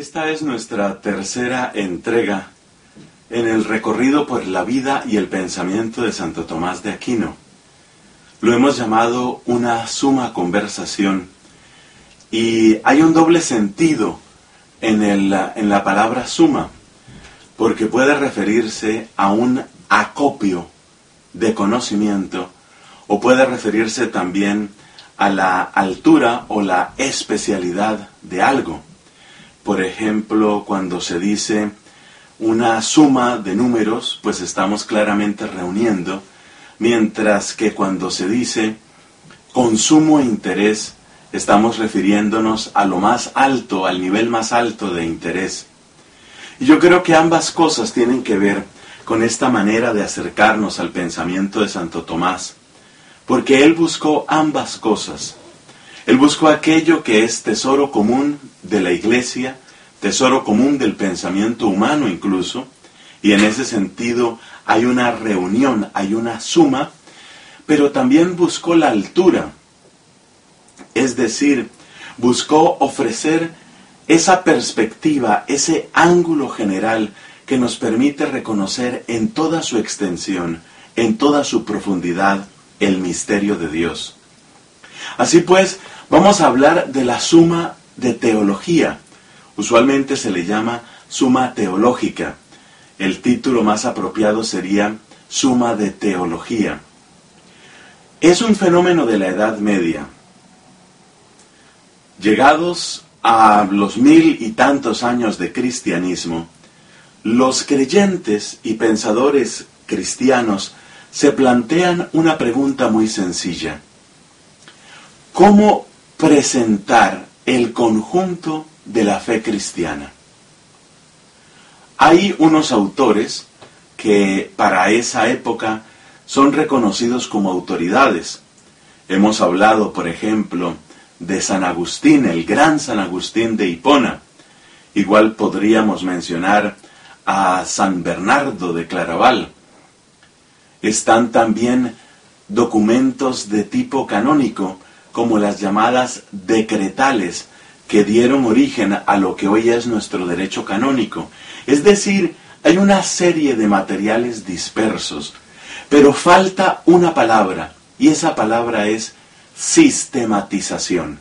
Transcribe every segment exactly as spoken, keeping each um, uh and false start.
Esta es nuestra tercera entrega en el recorrido por la vida y el pensamiento de Santo Tomás de Aquino. Lo hemos llamado una suma conversación y hay un doble sentido en, el, en la palabra suma, porque puede referirse a un acopio de conocimiento o puede referirse también a la altura o la especialidad de algo. Por ejemplo, cuando se dice una suma de números, pues estamos claramente reuniendo, mientras que cuando se dice con sumo interés, estamos refiriéndonos a lo más alto, al nivel más alto de interés. Y yo creo que ambas cosas tienen que ver con esta manera de acercarnos al pensamiento de Santo Tomás, porque él buscó ambas cosas. Él buscó aquello que es tesoro común de la Iglesia, tesoro común del pensamiento humano incluso, y en ese sentido hay una reunión, hay una suma, pero también buscó la altura, es decir, buscó ofrecer esa perspectiva, ese ángulo general que nos permite reconocer en toda su extensión, en toda su profundidad, el misterio de Dios. Así pues, vamos a hablar de la suma de teología. Usualmente se le llama suma teológica. El título más apropiado sería suma de teología. Es un fenómeno de la Edad Media. Llegados a los mil y tantos años de cristianismo, los creyentes y pensadores cristianos se plantean una pregunta muy sencilla. ¿Cómo presentar el conjunto de la fe cristiana? Hay unos autores que para esa época son reconocidos como autoridades. Hemos hablado, por ejemplo, de San Agustín, el gran San Agustín de Hipona. Igual podríamos mencionar a San Bernardo de Claraval. Están también documentos de tipo canónico, como las llamadas decretales, que dieron origen a lo que hoy es nuestro derecho canónico. Es decir, hay una serie de materiales dispersos, pero falta una palabra, y esa palabra es sistematización.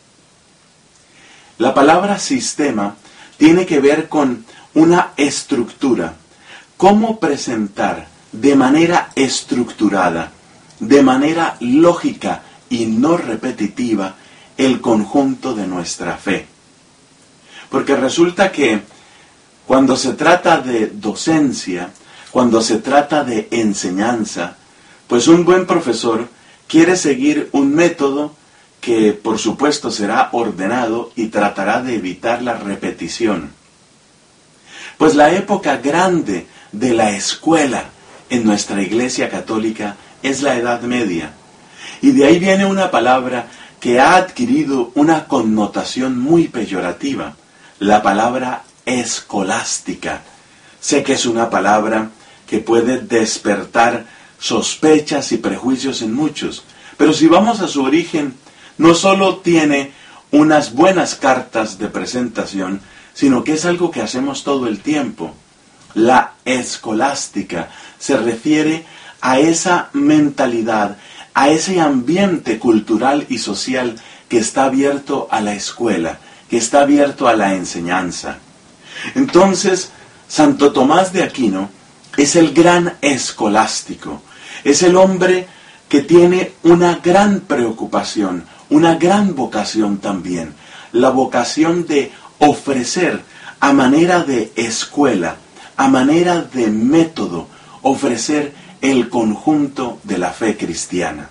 La palabra sistema tiene que ver con una estructura. ¿Cómo presentar de manera estructurada, de manera lógica y no repetitiva, el conjunto de nuestra fe? Porque resulta que cuando se trata de docencia, cuando se trata de enseñanza, pues un buen profesor quiere seguir un método que por supuesto será ordenado y tratará de evitar la repetición. Pues la época grande de la escuela en nuestra Iglesia Católica es la Edad Media. Y de ahí viene una palabra que ha adquirido una connotación muy peyorativa, la palabra escolástica. Sé que es una palabra que puede despertar sospechas y prejuicios en muchos, pero si vamos a su origen, no solo tiene unas buenas cartas de presentación, sino que es algo que hacemos todo el tiempo. La escolástica se refiere a esa mentalidad, a ese ambiente cultural y social que está abierto a la escuela, que está abierto a la enseñanza. Entonces, Santo Tomás de Aquino es el gran escolástico, es el hombre que tiene una gran preocupación, una gran vocación también, la vocación de ofrecer a manera de escuela, a manera de método, ofrecer el conjunto de la fe cristiana.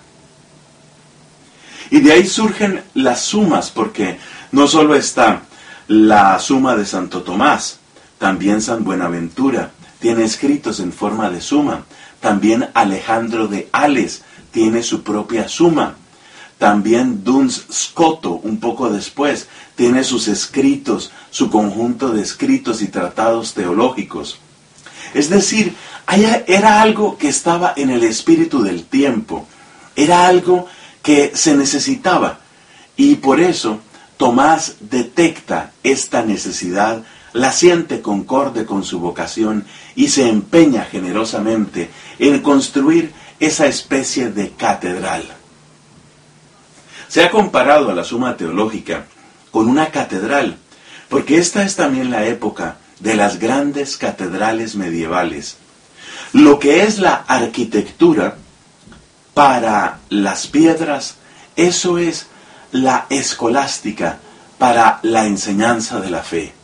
Y de ahí surgen las sumas, porque no solo está la suma de Santo Tomás, también San Buenaventura tiene escritos en forma de suma, también Alejandro de Ales tiene su propia suma, también Duns Scoto, un poco después, tiene sus escritos, su conjunto de escritos y tratados teológicos. Es decir, era algo que estaba en el espíritu del tiempo, era algo que se necesitaba, y por eso Tomás detecta esta necesidad, la siente concorde con su vocación y se empeña generosamente en construir esa especie de catedral. Se ha comparado a la Suma Teológica con una catedral, porque esta es también la época de las grandes catedrales medievales. Lo que es la arquitectura para las piedras, eso es la escolástica para la enseñanza de la fe.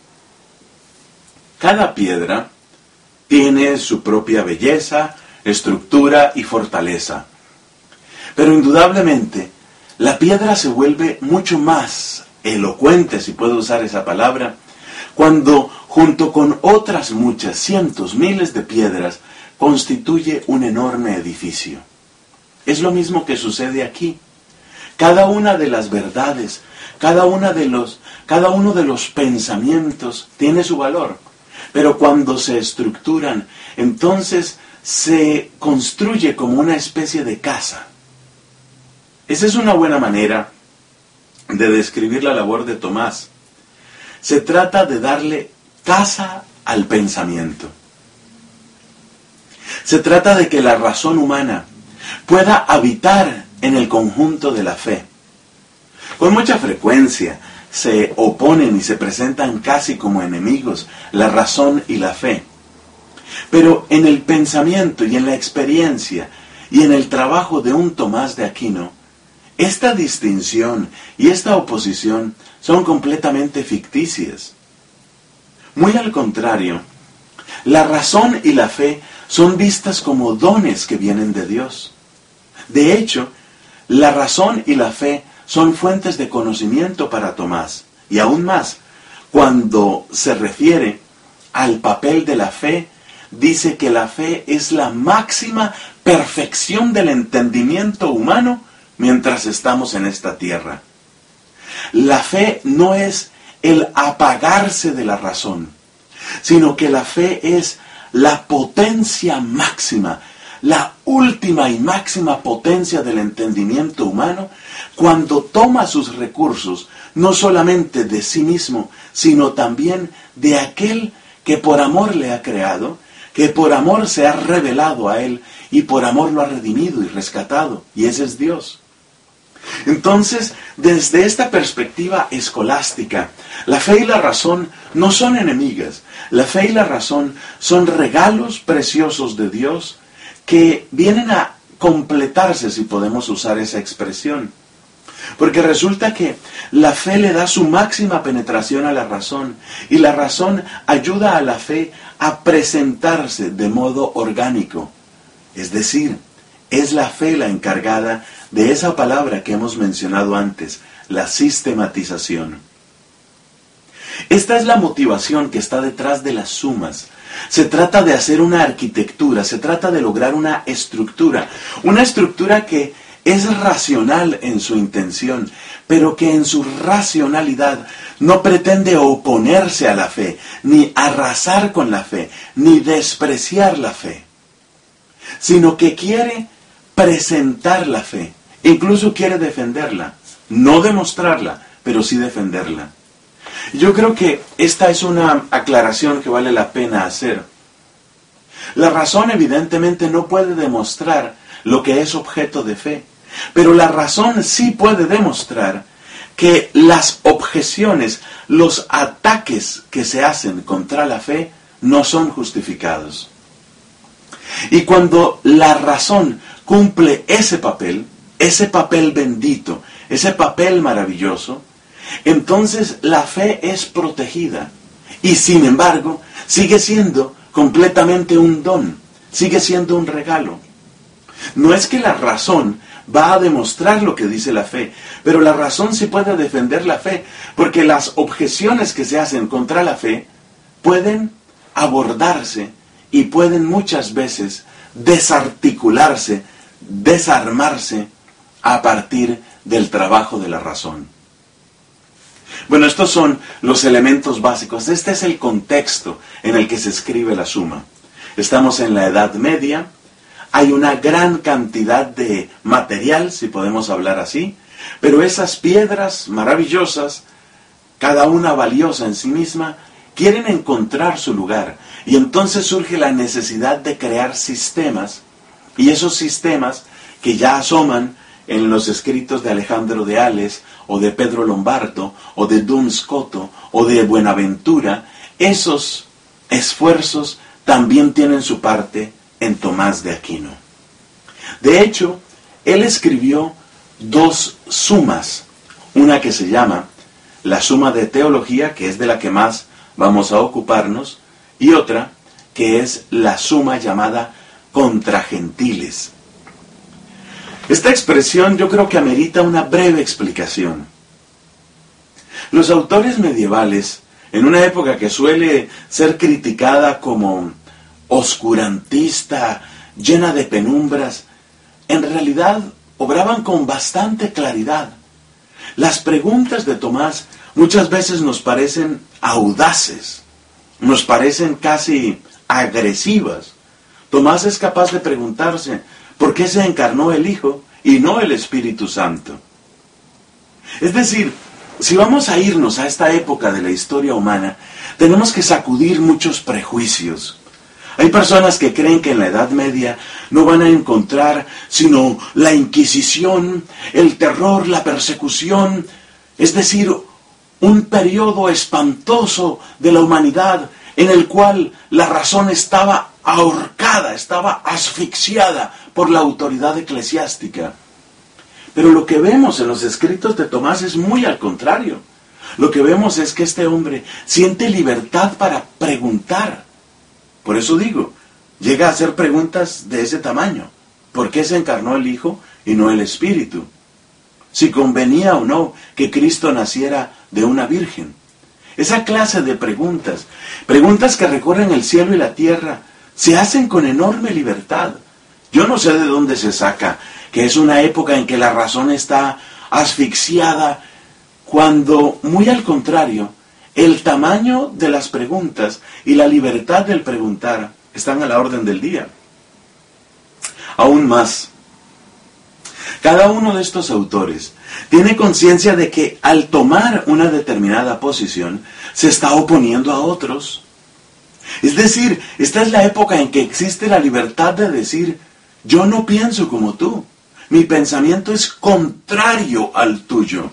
Cada piedra tiene su propia belleza, estructura y fortaleza. Pero indudablemente, la piedra se vuelve mucho más elocuente, si puedo usar esa palabra, cuando junto con otras muchas, cientos, miles de piedras, constituye un enorme edificio. Es lo mismo que sucede aquí. Cada una de las verdades, cada, una de los, cada uno de los pensamientos tiene su valor, pero cuando se estructuran, entonces se construye como una especie de casa. Esa es una buena manera de describir la labor de Tomás. Se trata de darle casa al pensamiento. Se trata de que la razón humana pueda habitar en el conjunto de la fe. Con mucha frecuencia se oponen y se presentan casi como enemigos la razón y la fe. Pero en el pensamiento y en la experiencia y en el trabajo de un Tomás de Aquino, esta distinción y esta oposición son completamente ficticias. Muy al contrario, la razón y la fe son vistas como dones que vienen de Dios. De hecho, la razón y la fe son fuentes de conocimiento para Tomás. Y aún más, cuando se refiere al papel de la fe, dice que la fe es la máxima perfección del entendimiento humano mientras estamos en esta tierra. La fe no es el apagarse de la razón, sino que la fe es la potencia máxima, la última y máxima potencia del entendimiento humano, cuando toma sus recursos no solamente de sí mismo, sino también de aquel que por amor le ha creado, que por amor se ha revelado a él y por amor lo ha redimido y rescatado, y ese es Dios. Entonces, desde esta perspectiva escolástica, la fe y la razón no son enemigas. La fe y la razón son regalos preciosos de Dios que vienen a completarse, si podemos usar esa expresión. Porque resulta que la fe le da su máxima penetración a la razón, y la razón ayuda a la fe a presentarse de modo orgánico. Es decir, es la fe la encargada de esa palabra que hemos mencionado antes, la sistematización. Esta es la motivación que está detrás de las sumas. Se trata de hacer una arquitectura, se trata de lograr una estructura, una estructura que es racional en su intención, pero que en su racionalidad no pretende oponerse a la fe, ni arrasar con la fe, ni despreciar la fe, sino que quiere presentar la fe, incluso quiere defenderla, no demostrarla, pero sí defenderla. Yo creo que esta es una aclaración que vale la pena hacer. La razón evidentemente no puede demostrar lo que es objeto de fe, pero la razón sí puede demostrar que las objeciones, los ataques que se hacen contra la fe no son justificados. Y cuando la razón cumple ese papel, ese papel bendito, ese papel maravilloso, entonces la fe es protegida y sin embargo sigue siendo completamente un don, sigue siendo un regalo. No es que la razón va a demostrar lo que dice la fe, pero la razón sí puede defender la fe, porque las objeciones que se hacen contra la fe pueden abordarse y pueden muchas veces desarticularse, desarmarse a partir del trabajo de la razón. Bueno, estos son los elementos básicos. Este es el contexto en el que se escribe la Suma. Estamos en la Edad Media. Hay una gran cantidad de material, si podemos hablar así, Pero esas piedras maravillosas, cada una valiosa en sí misma, quieren encontrar su lugar. Y entonces surge la necesidad de crear sistemas, y esos sistemas que ya asoman en los escritos de Alejandro de Ales, o de Pedro Lombardo, o de Duns Scoto, o de Buenaventura, esos esfuerzos también tienen su parte en Tomás de Aquino. De hecho, él escribió dos sumas, una que se llama la Suma de Teología, que es de la que más vamos a ocuparnos, y otra que es la suma llamada Contra Gentiles. Esta expresión yo creo que amerita una breve explicación. Los autores medievales, en una época que suele ser criticada como oscurantista, llena de penumbras, en realidad obraban con bastante claridad. Las preguntas de Tomás muchas veces nos parecen audaces, nos parecen casi agresivas. Tomás es capaz de preguntarse, ¿por qué se encarnó el Hijo y no el Espíritu Santo? Es decir, si vamos a irnos a esta época de la historia humana, tenemos que sacudir muchos prejuicios. Hay personas que creen que en la Edad Media no van a encontrar sino la Inquisición, el terror, la persecución, es decir, un periodo espantoso de la humanidad en el cual la razón estaba ahorcada, estaba asfixiada por la autoridad eclesiástica. Pero lo que vemos en los escritos de Tomás es muy al contrario. Lo que vemos es que este hombre siente libertad para preguntar. Por eso digo, llega a hacer preguntas de ese tamaño. ¿Por qué se encarnó el Hijo y no el Espíritu? Si convenía o no que Cristo naciera de una virgen. Esa clase de preguntas, preguntas que recorren el cielo y la tierra, se hacen con enorme libertad. Yo no sé de dónde se saca que es una época en que la razón está asfixiada, cuando, muy al contrario, el tamaño de las preguntas y la libertad del preguntar están a la orden del día. Aún más, cada uno de estos autores tiene conciencia de que al tomar una determinada posición se está oponiendo a otros. Es decir, esta es la época en que existe la libertad de decir, yo no pienso como tú, mi pensamiento es contrario al tuyo.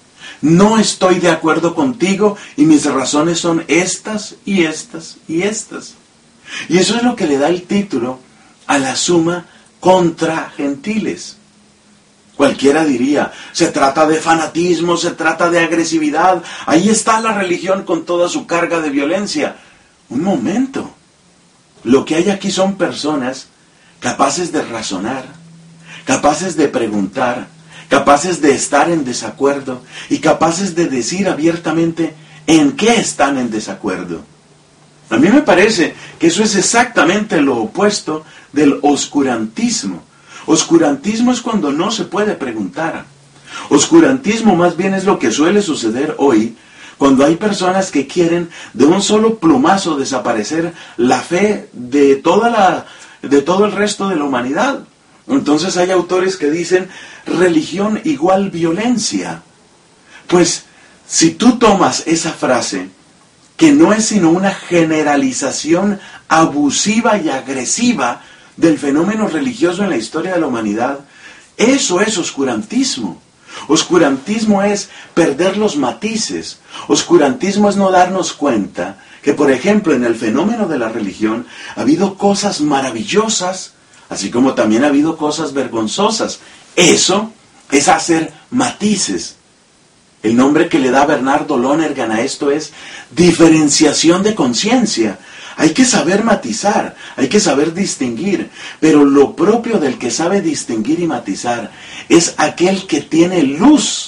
No estoy de acuerdo contigo y mis razones son estas y estas y estas. Y eso es lo que le da el título a la suma Contra Gentiles. Cualquiera diría, se trata de fanatismo, se trata de agresividad, ahí está la religión con toda su carga de violencia. Un momento, lo que hay aquí son personas capaces de razonar, capaces de preguntar, capaces de estar en desacuerdo y capaces de decir abiertamente en qué están en desacuerdo. A mí me parece que eso es exactamente lo opuesto del oscurantismo. Oscurantismo es cuando no se puede preguntar. Oscurantismo más bien es lo que suele suceder hoy, cuando hay personas que quieren de un solo plumazo desaparecer la fe de toda la, de todo el resto de la humanidad. Entonces hay autores que dicen religión igual violencia. Pues si tú tomas esa frase, que no es sino una generalización abusiva y agresiva del fenómeno religioso en la historia de la humanidad, eso es oscurantismo. Oscurantismo es perder los matices. Oscurantismo es no darnos cuenta que, por ejemplo, en el fenómeno de la religión ha habido cosas maravillosas, así como también ha habido cosas vergonzosas. Eso es hacer matices. El nombre que le da Bernardo Lonergan a esto es diferenciación de conciencia. Hay que saber matizar, hay que saber distinguir, pero lo propio del que sabe distinguir y matizar es aquel que tiene luz.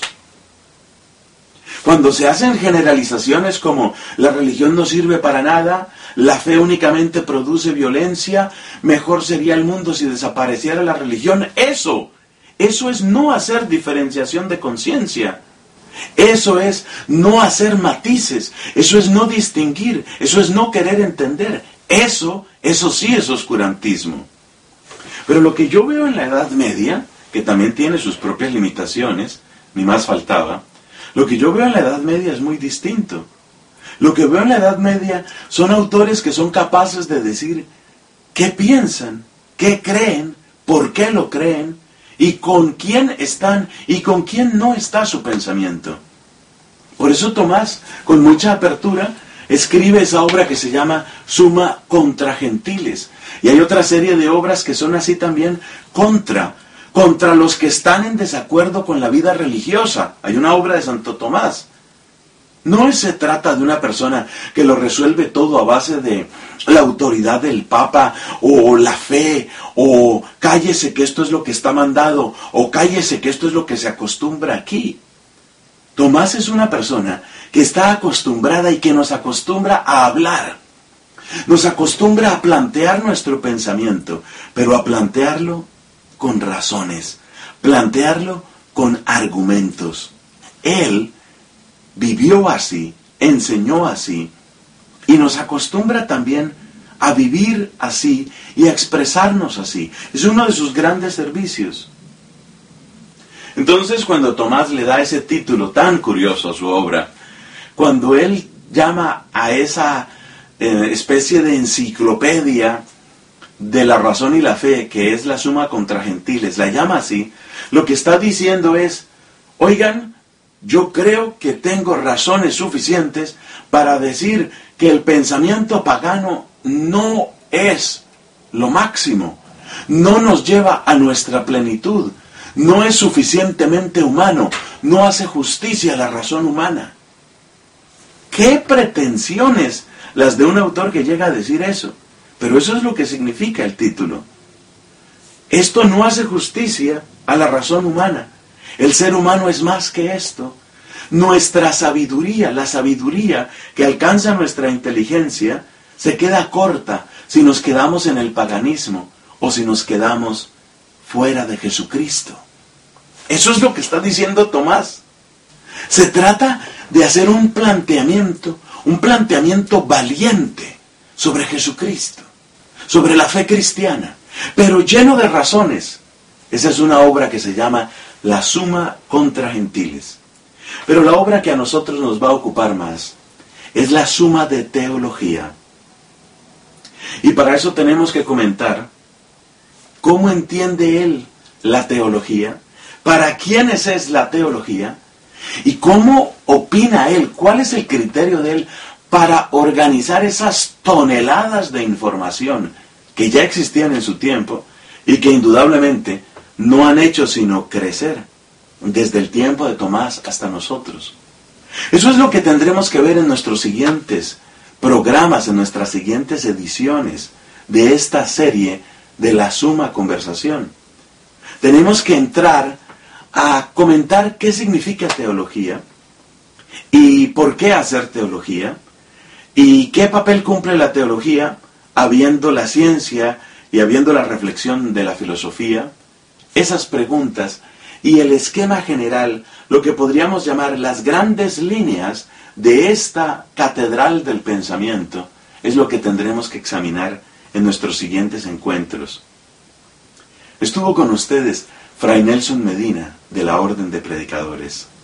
Cuando se hacen generalizaciones como la religión no sirve para nada, la fe únicamente produce violencia, mejor sería el mundo si desapareciera la religión, eso, eso es no hacer diferenciación de conciencia. Eso es no hacer matices, eso es no distinguir, eso es no querer entender. Eso, eso sí es oscurantismo. Pero lo que yo veo en la Edad Media, que también tiene sus propias limitaciones, ni más faltaba. Lo que yo veo en la Edad Media es muy distinto. Lo que veo en la Edad Media son autores que son capaces de decir qué piensan, qué creen, por qué lo creen, y con quién están y con quién no está su pensamiento. Por eso Tomás, con mucha apertura, escribe esa obra que se llama Summa contra Gentiles. Y hay otra serie de obras que son así también contra, contra los que están en desacuerdo con la vida religiosa. Hay una obra de Santo Tomás. No se trata de una persona que lo resuelve todo a base de la autoridad del Papa, o la fe, o cállese que esto es lo que está mandado, o cállese que esto es lo que se acostumbra aquí. Tomás es una persona que está acostumbrada y que nos acostumbra a hablar. Nos acostumbra a plantear nuestro pensamiento, pero a plantearlo con razones, plantearlo con argumentos. Él vivió así, enseñó así, y nos acostumbra también a vivir así y a expresarnos así. Es uno de sus grandes servicios. Entonces, cuando Tomás le da ese título tan curioso a su obra, cuando él llama a esa eh, especie de enciclopedia de la razón y la fe, que es la Summa contra Gentiles, la llama así, lo que está diciendo es, oigan, yo creo que tengo razones suficientes para decir que el pensamiento pagano no es lo máximo, no nos lleva a nuestra plenitud, no es suficientemente humano, no hace justicia a la razón humana. ¿Qué pretensiones las de un autor que llega a decir eso? Pero eso es lo que significa el título. Esto no hace justicia a la razón humana. El ser humano es más que esto. Nuestra sabiduría, la sabiduría que alcanza nuestra inteligencia, se queda corta si nos quedamos en el paganismo o si nos quedamos fuera de Jesucristo. Eso es lo que está diciendo Tomás. Se trata de hacer un planteamiento, un planteamiento valiente sobre Jesucristo, sobre la fe cristiana, pero lleno de razones. Esa es una obra que se llama La Summa contra Gentiles. Pero la obra que a nosotros nos va a ocupar más es la Summa de Teología. Y para eso tenemos que comentar cómo entiende él la teología, para quiénes es la teología, y cómo opina él, cuál es el criterio de él para organizar esas toneladas de información que ya existían en su tiempo y que indudablemente no han hecho sino crecer desde el tiempo de Tomás hasta nosotros. Eso es lo que tendremos que ver en nuestros siguientes programas, en nuestras siguientes ediciones de esta serie de la Summa Conversación. Tenemos que entrar a comentar qué significa teología y por qué hacer teología y qué papel cumple la teología habiendo la ciencia y habiendo la reflexión de la filosofía. Esas preguntas y el esquema general, lo que podríamos llamar las grandes líneas de esta catedral del pensamiento, es lo que tendremos que examinar en nuestros siguientes encuentros. Estuvo con ustedes Fray Nelson Medina, de la Orden de Predicadores.